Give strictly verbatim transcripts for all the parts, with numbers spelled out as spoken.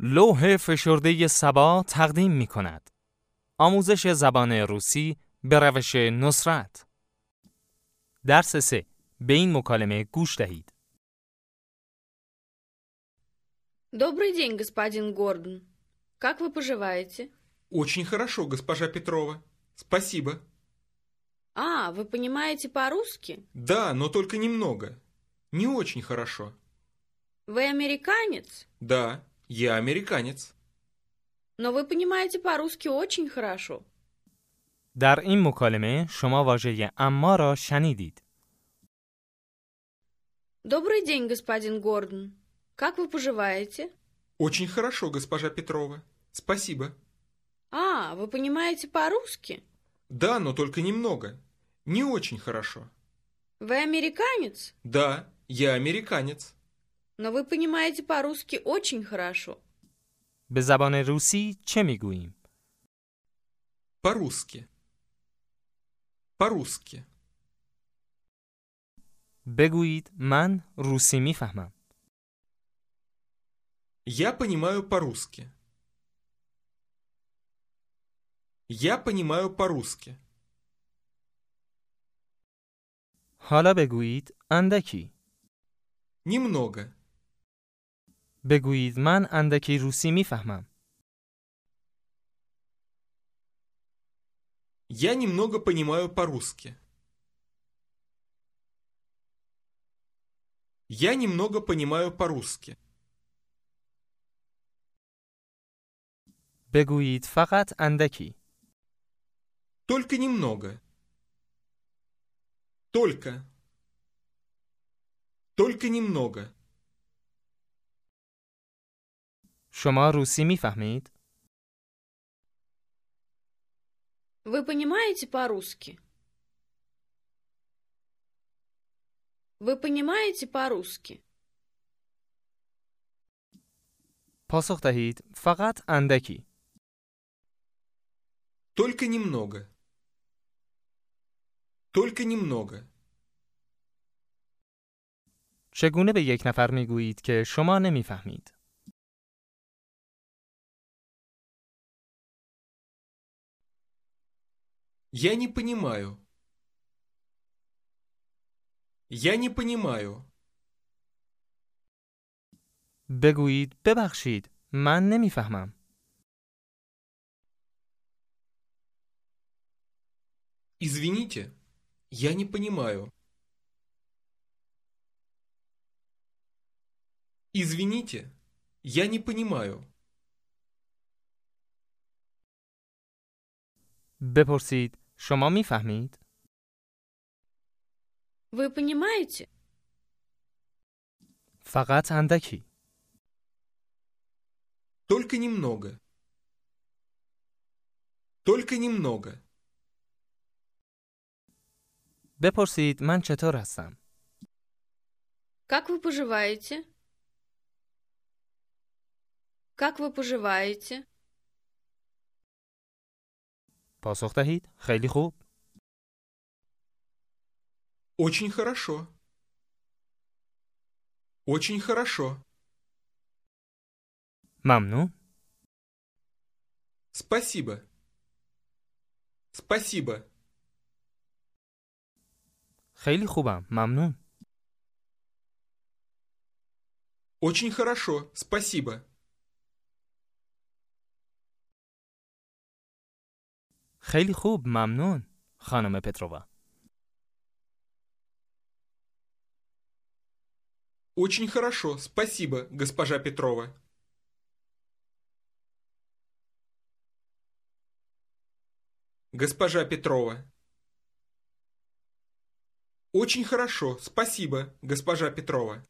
لوح فشرده سبا تقدیم می کند. آموزش زبان روسی به روش نصرت. درس سه. به این مکالمه گوش دهید. Добрый день, господин Гордон. Как вы поживаете? Очень хорошо, госпожа Петрова. Спасибо. А, вы понимаете по-русски? Да, но только немного. Не очень хорошо. Вы американец? Да, я американец. Но вы понимаете по-русски очень хорошо. در این مکالمه شما واژه اما را شنیدید. Добрый день, господин Гордон. Как вы поживаете? Очень хорошо, госпожа Петрова. Спасибо. А, вы понимаете по-русски? Да, но только немного. Не очень хорошо. Вы американец? Да, я американец. Но вы понимаете по-русски очень хорошо. به زبان روسی چه میگوییم؟ По-русски. По-русски. بگویید من روسی میفهمم. Я понимаю по-русски. Я понимаю по-русски. حالا بگویید اندکی. Немного. بگویید من اندکی روسی میفهمم. Я немного понимаю по-русски. Я немного понимаю по-русски. بگویید فقط اندکی. Только немного. Только. Только немного. شما روسی میفهمید؟ Вы понимаете по-русски? Вы понимаете по-русски? پاسخ دهید فقط اندکی. Только немного. Только немного. چگونه به یک نفر میگویید که شما نمیفهمید؟ Я не понимаю. Я не понимаю. بگویید ببخشید من نمیفهمم. Извините, я не понимаю. Извините, я не понимаю. بپرسید شما میفهمید؟ Вы понимаете? فقط اندکی. Только немного. Только немного. بپرسید من چطور هستم؟ Как вы поживаете? Как вы поживаете? پاسخ دهید خیلی خوب. Очень хорошо. Очень хорошо. ممنون. Спасибо. Спасибо. خیلی خوبم. ممنون. Очень хорошо. Спасибо. خیلی خوب. ممنون. خانم پترووا. Очень хорошо. Спасибо, госпожа Петрова. Госпожа Петрова. Очень хорошо. Спасибо, госпожа Петрова.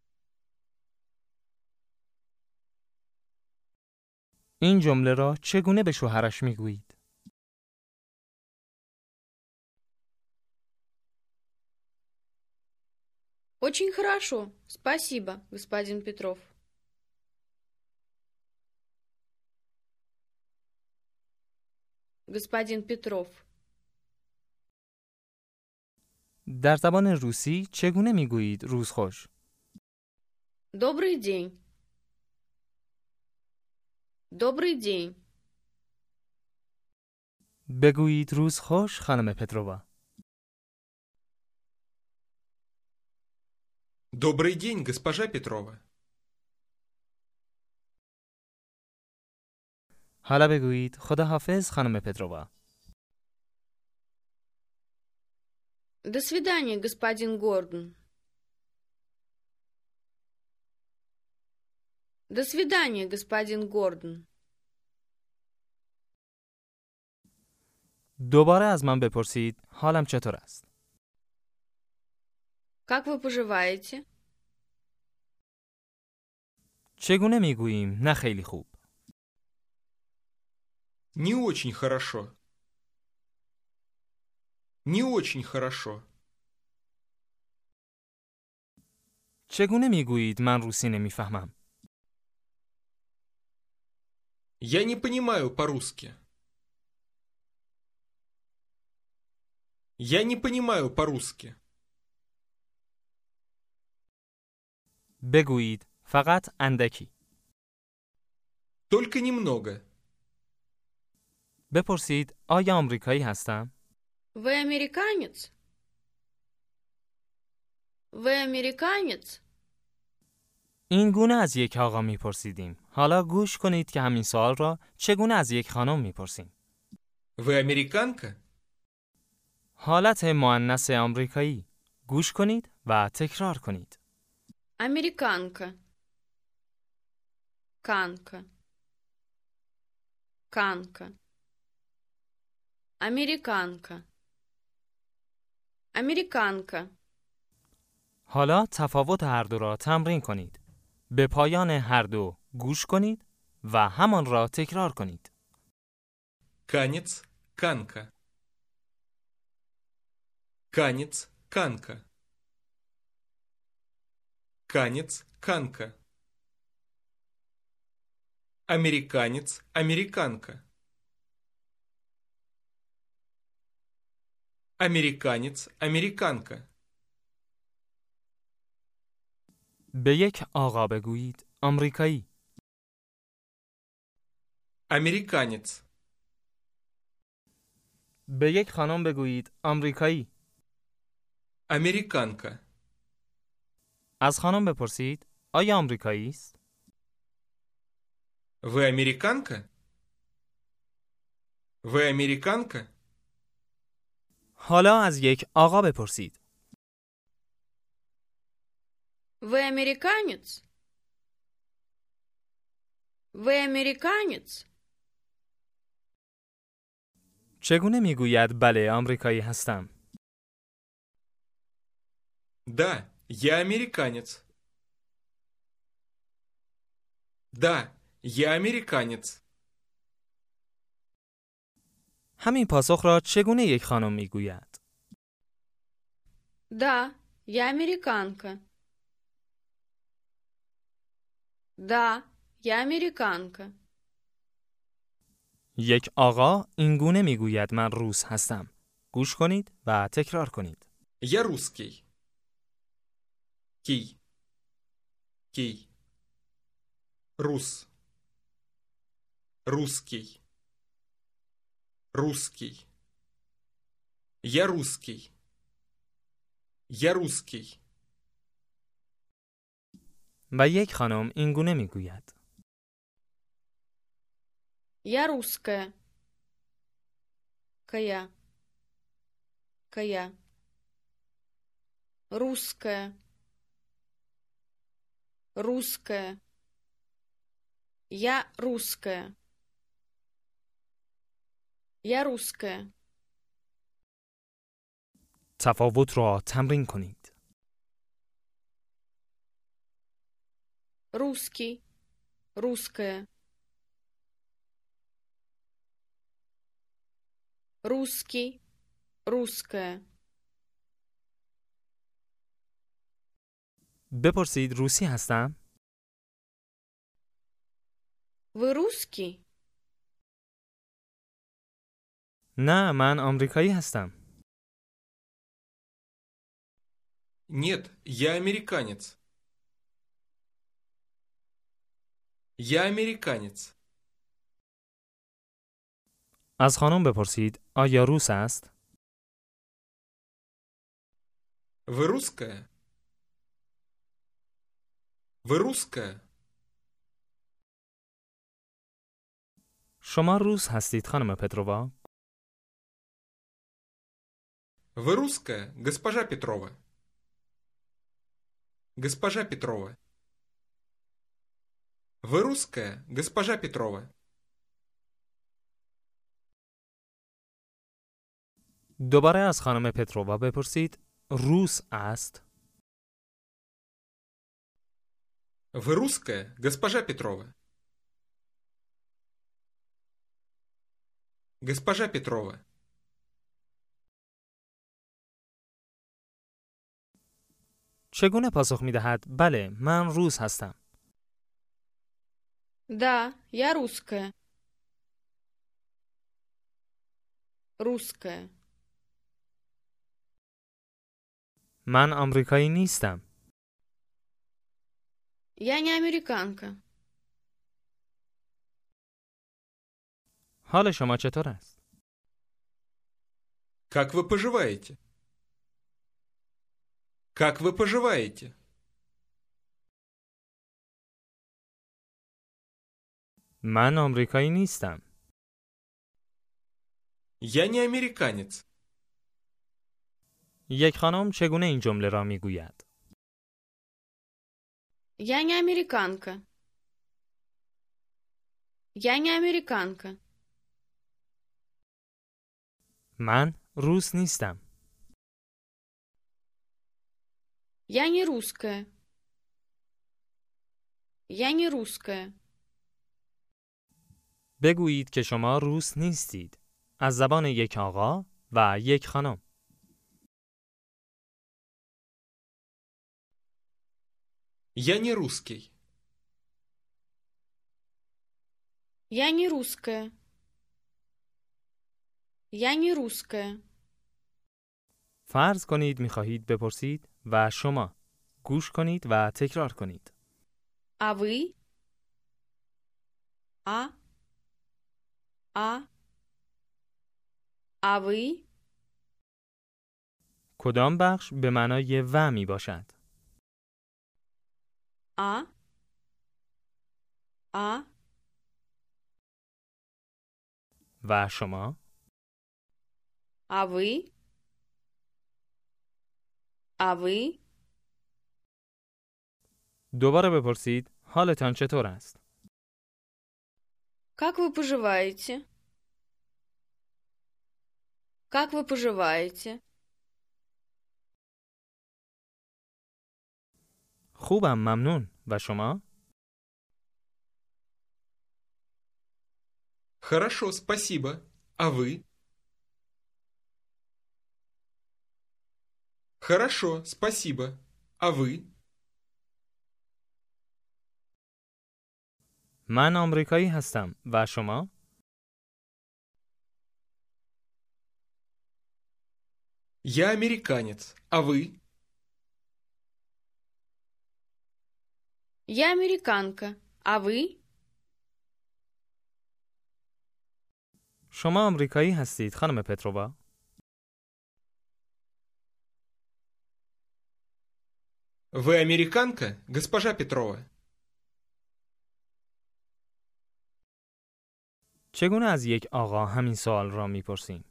این جمله را چگونه به شوهرش میگویید؟ Очень хорошо. Спасибо, господин Петров. Господин Петров. در زبان روسی چگونه میگویید روز خوش؟ Добрый день. Добрый день. بگویید روز خوش خانم پترووا. Добрый день, госпожа Петрова. حالا بگویید خدا حافظ خانم پترووا. До свидания, господин Гордон. До свидания, господин Гордон. دوباره از من بپرسید حالم چطور است؟ Как вы поживаете? چگونه میگوییم نه خیلی خوب؟ Не очень хорошо. Не очень хорошо. چگونه میگویید من روسی نمیفهمم؟ Я не понимаю по-русски. Я не понимаю по-русски. بگویید فقط اندکی. Только немного. بپرسید آیا آمریکایی هستم؟ Вы американец? Вы американец? این گونه از یک آقا میپرسیدیم. حالا گوش کنید که همین سوال را چگونه از یک خانم میپرسیم. Вы американка? حالت مؤنث آمریکایی. گوش کنید و تکرار کنید. Американка. Канка. Канка. Американка. Американка. حالا تفاوت هر دو را تمرین کنید. به پایان هر دو گوش کنید و همان را تکرار کنید. Канец, канка. Канец, канка. Канец, канка. Американец, американка. Американец, американка. به یک آقا بگویید آمریکایی. Американец. به یک خانم بگویید آمریکایی. Американка. از خانم بپرسید آیا آمریکایی است؟ Вы американка? Вы американка? حالا از یک آقا بپرسید. Вы американец? Вы американец? چگونه میگوید بله آمریکایی هستم؟ Да, я американец. Да, я американец. همین پاسخ را چگونه یک خانم میگوید؟ Да, я американка. Да, я американка. یک آقا این گونه میگوید من روس هستم. گوش کنید و تکرار کنید. Я русский. Кий. Кий. Рус. Русский. Русский. Я русский. Я русский. و یک خانم این گونه میگوید. Я русская. Кая. Кая. Русская. Русская. Я русская. Я русская. تفاوت را تمرین کنید. Русский. Русская. Русский. Русская. بپرسید روسی هستم؟ Вы русский? نه من آمریکایی هستم. Нет, я американец. Я американец. از خانم بپرسید آیا روس است؟ Вы русская? Вы русская? شما روس هستید خانم پترووا؟ Вы русская, госпожа Петрова? Госпожа Петрова. Вы русская, госпожа Петрова? دوباره از خانم پترووا بپرسید روس است؟ Вы русская, госпожа Петрова? Госпожа Петрова. چگونه پاسخ می دهد بله من روس هستم؟ Да, я русская. Русская. من آمریکایی نیستم. Я не американка. حال شما چطور است؟ Как вы поживаете? Как вы поживаете? من آمریکایی نیستم. Я не американец. یک خانم چگونه این جمله را می گوید؟ Я не американка. Я не американка. من روس نیستم. Я не русская. Я не русская. بگویید که شما روس نیستید. از زبان یک آقا و یک خانم. Я не русский. Я не русская. Я не русская. فرض کنید می خواهید بپرسید و شما گوش کنید و تکرار کنید. А вы? А? А? А вы? کدام بخش به معنای و می باشد؟ А? А? و شما؟ А вы? А вы? دوباره بپرسید حالتان چطور است؟ Как вы поживаете? Как вы поживаете? خوبم ممنون. و شما؟ Хорошо, спасибо. А вы? Хорошо, спасибо. А вы? من آمریکایی هستم. و شما؟ Я американец. А вы? Я американка. А вы? شما آمریکایی هستید خانم پترووا؟ Вы американка, госпожа Петрова? چگونه از یک آقا همین سوال را میپرسیم؟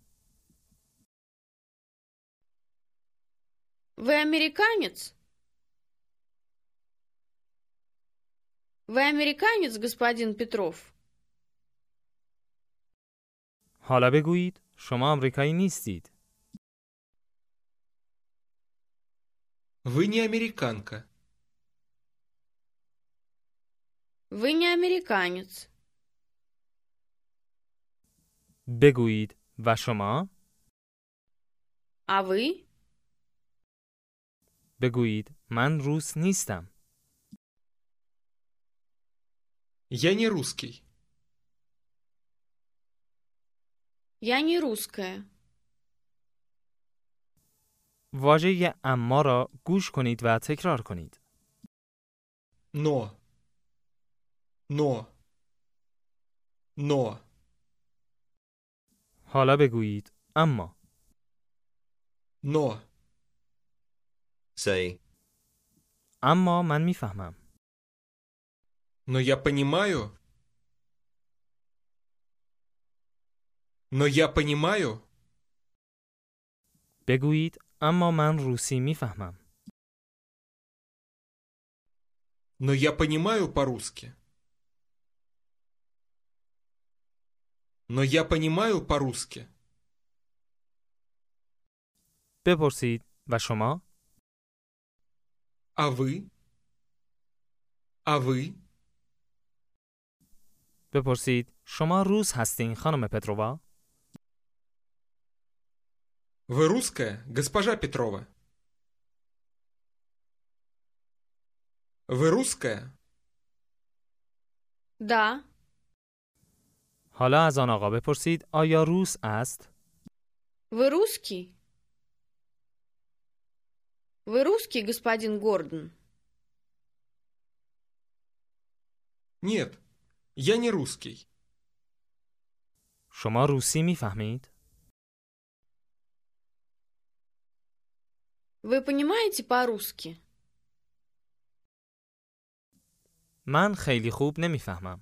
Вы американец? Вы американец, господин Петров? حالا بگویید شما آمریکایی نیستید. Вы не американка. Вы не американец. بگویید و شما؟ А вы? بگویید من روس نیستم. Я не русский. Я не русская. واژه اما را گوش کنید و تکرار کنید. Но. Но. Но. حالا بگویید اما. Но. Say. اما من میفهمم. Но я понимаю. Но я понимаю. بگویید اما من روسی میفهمم. Но я понимаю по-русски. Но я понимаю по-русски. بپرسید و شما؟ А вы? А вы? بپرسید شما روس هستین خانم پترووا؟ Вы русская, госпожа Петрова? Вы русская? Да. حالا از آن آقا بپرسید آیا روس است؟ Вы русский? Вы русский, господин Гордон? Нет, я не русский. شما روسی میفهمید؟ Вы понимаете по-русски? من خیلی خوب نمیفهمم.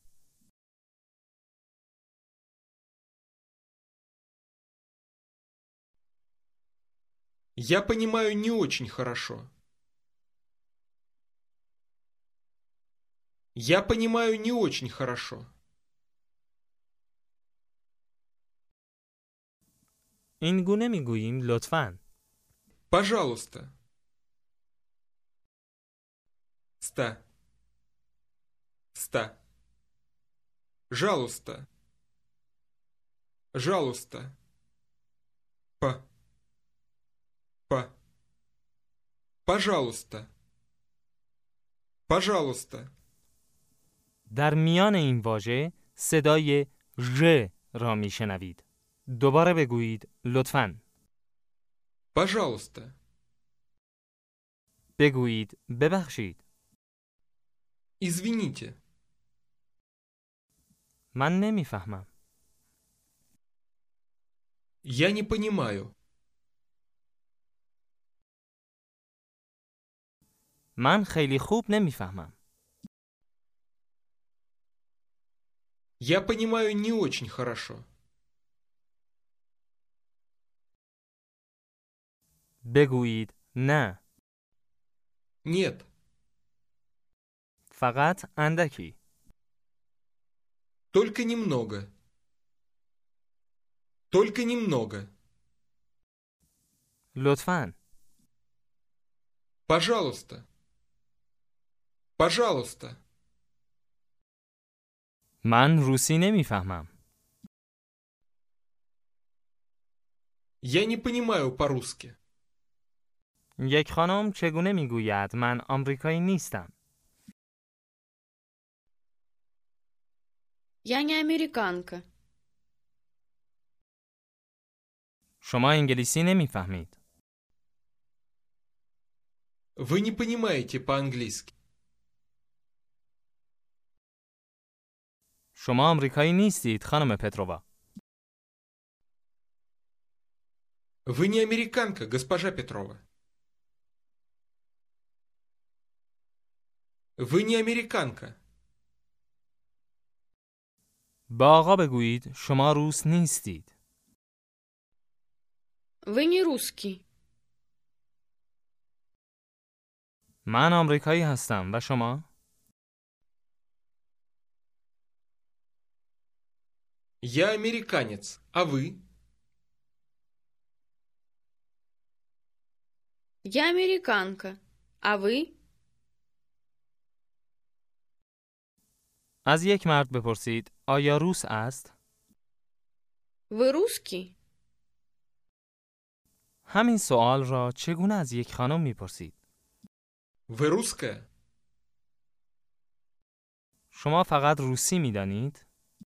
Я понимаю не очень хорошо. Я понимаю не очень хорошо. این گونه میگوییم لطفاً. Пожалуйста. Ста. Ста. Жалуйста. Жалуйста. По. По. Пожалуйста. Пожалуйста. در میان این واژه صدای ژ را میشنوید. دوباره بگویید لطفاً. Пожалуйста. بگویید ببخشید. Извините. من نمیفهمم. Я не понимаю. من خیلی خوب نمیفهمم. Я понимаю не очень хорошо. بگویید نه. Нет. فقط اندکی. Только немного. Только немного. لطفاً. Пожалуйста. Пожалуйста. من روسی نمیفهمم. Я не понимаю по-русски. یک خانم چگونه میگوید من آمریکایی نیستم؟ Я не американка. شما انگلیسی نمیفهمید. Вы не понимаете по-английски. شما آمریکایی نیستید خانم پترووا. Вы не американка, госпожа Петрова. Вы не американка. با آقا بگویید شما روس نیستید. Вы не русский. من آمریکایی هستم و شما؟ Я американец, а вы? Я американка. А вы? از یک مرد بپرسید آیا روس است؟ Вы русский? همین سوال را چگونه از یک خانم میپرسید؟ Вы русская? شما فقط روسی میدانید؟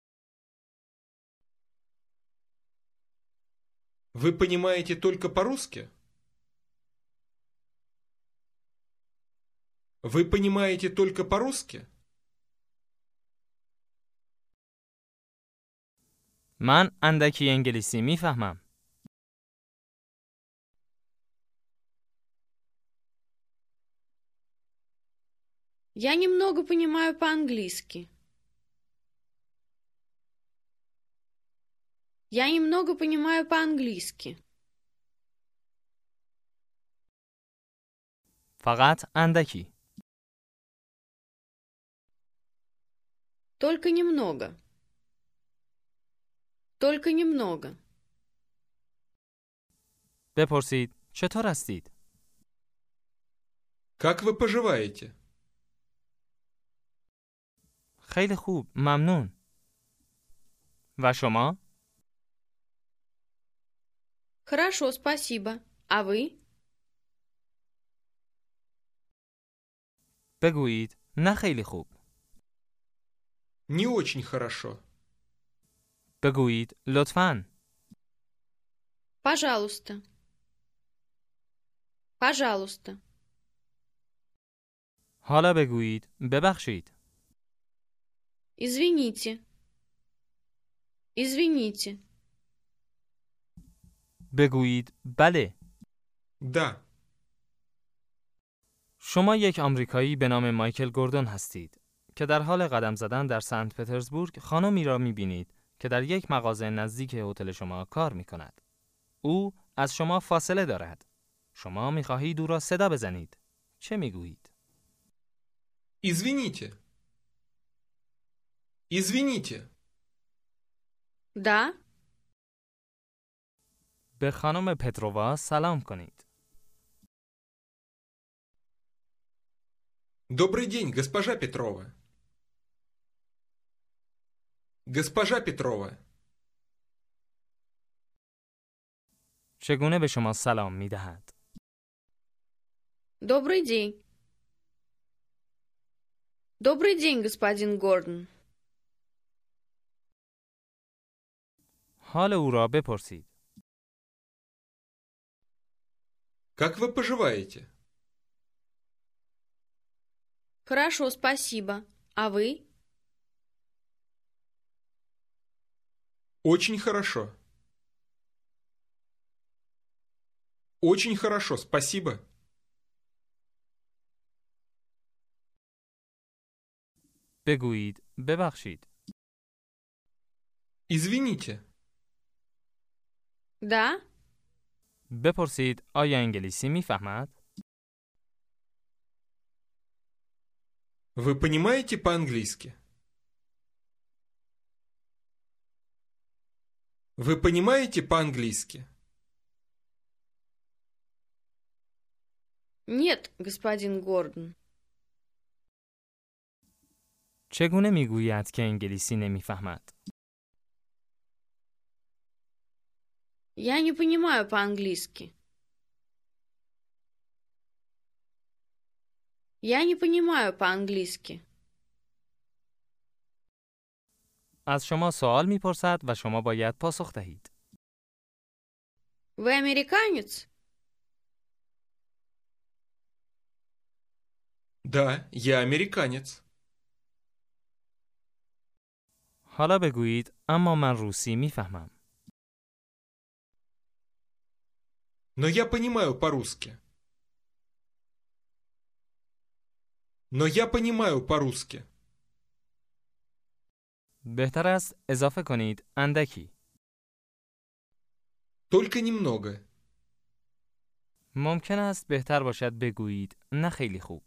Вы понимаете только по-русски? Вы понимаете только по-русски? من اندکی انگلیسی میفهمم. Я немного понимаю по-английски. Я немного понимаю по-английски. فقط اندکی. Только немного. Только немного. بپرسید چطور هستید؟ Как вы поживаете? خیلی خوب، ممنون. و شما؟ Хорошо, спасибо. А вы? بگویید نه خیلی خوب. Не очень хорошо. بگویید لطفاً. Пожалуйста. Пожалуйста. حالا بگویید ببخشید. Извините. Извините. بگویید بله. Да. شما یک آمریکایی به نام مایکل گوردون هستید که در حال قدم زدن در سنت پترزبورگ خانمی را می‌بینید که در یک مغازه نزدیک هتل شما کار می‌کند. او از شما فاصله دارد. شما می‌خواهید او را صدا بزنید. چه می‌گویید؟ Извините. Извините. Да? به خانم پترووا سلام کنید. Добрый день, госпожа Петрова. Госпожа Петрова. چگونه به شما سلام می‌دهد؟ Добрый день. Добрый день, господин Гордон. حال او را بپرسید. Как вы поживаете? Хорошо, спасибо. А вы? Очень хорошо. Очень хорошо, спасибо. بگویید ببخشید. Извините. Да? بپرسید آیا انگلیسی می‌فهمد؟ Вы понимаете по-английски? Вы понимаете по-английски? Нет, господин Гордон. چگونه می‌گوید که انگلیسی نمی‌فهمد؟ Я не понимаю по-английски. Я не понимаю по-английски. از شما سوال می‌پرسد و شما باید پاسخ دهید. Вы американец? Да, я американец. حالا بگویید اما من روسی می‌فهمم. Но я понимаю по-русски. Но я понимаю по-русски. بهتر است اضافه کنید اندکی. Только немного. ممکن است بهتر باشد بگویید نه خیلی خوب.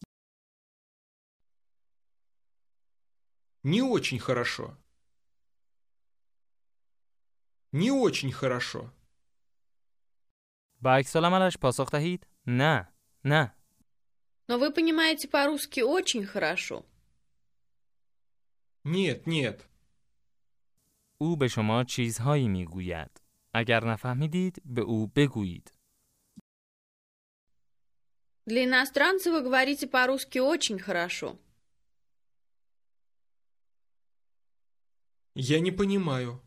Не очень хорошо. Не очень хорошо. با عکس العملش پاسخ دهید نه، نه. Но вы понимаете по-русски очень хорошо. Нет, нет. او به شما چیزهایی میگوید. اگر نفهمیدید به او بگویید. Для иностранца вы говорите по-русски очень хорошо. Я не понимаю.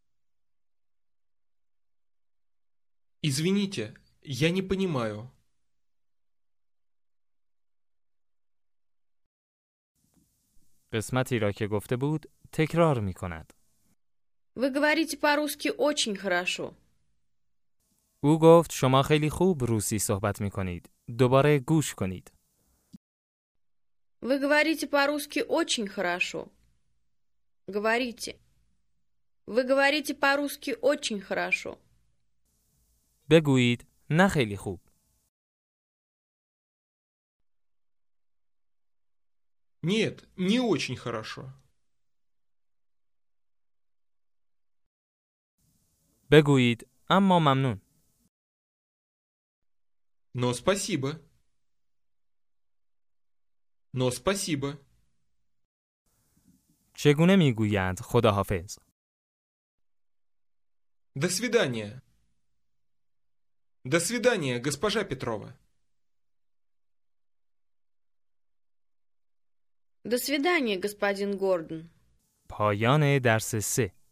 Извините, я не понимаю. قسمتی را که گفته بود تکرار می کند. Вы говорите по-русски очень хорошо. او گفت شما خیلی خوب روسی صحبت می کنید. دوباره گوش کنید. Вы говорите по-русски очень хорошо. Говорите. Вы говорите по-русски очень хорошо. بگویید نه خیلی خوب. Нет, не очень хорошо. بگویید اما ممنون. Но спасибо. Но спасибо. چگونه میگویند خداحافظ؟ До свидания. До свидания, госпожа Петрова. До свидания, господин Гордон. پایان درس سه.